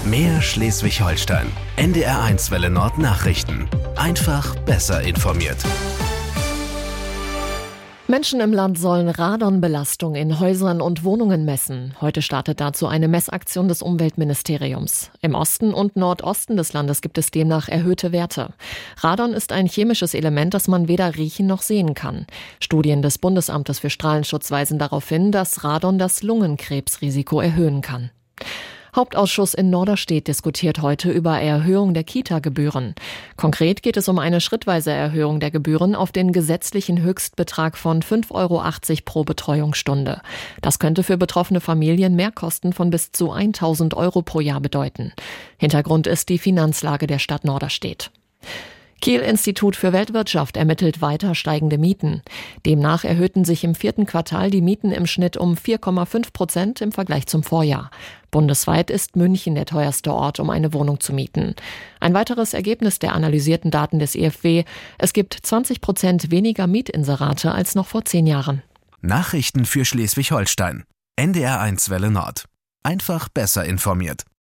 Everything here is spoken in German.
Mehr Schleswig-Holstein. NDR1 Welle Nord Nachrichten. Einfach besser informiert. Menschen im Land sollen Radonbelastung in Häusern und Wohnungen messen. Heute startet dazu eine Messaktion des Umweltministeriums. Im Osten und Nordosten des Landes gibt es demnach erhöhte Werte. Radon ist ein chemisches Element, das man weder riechen noch sehen kann. Studien des Bundesamtes für Strahlenschutz weisen darauf hin, dass Radon das Lungenkrebsrisiko erhöhen kann. Hauptausschuss in Norderstedt diskutiert heute über Erhöhung der Kita-Gebühren. Konkret geht es um eine schrittweise Erhöhung der Gebühren auf den gesetzlichen Höchstbetrag von 5,80 € pro Betreuungsstunde. Das könnte für betroffene Familien Mehrkosten von bis zu 1.000 € pro Jahr bedeuten. Hintergrund ist die Finanzlage der Stadt Norderstedt. Kiel-Institut für Weltwirtschaft ermittelt weiter steigende Mieten. Demnach erhöhten sich im 4. Quartal die Mieten im Schnitt um 4,5% im Vergleich zum Vorjahr. Bundesweit ist München der teuerste Ort, um eine Wohnung zu mieten. Ein weiteres Ergebnis der analysierten Daten des IfW: Es gibt 20% weniger Mietinserate als noch vor 10 Jahren. Nachrichten für Schleswig-Holstein. NDR1 Welle Nord. Einfach besser informiert.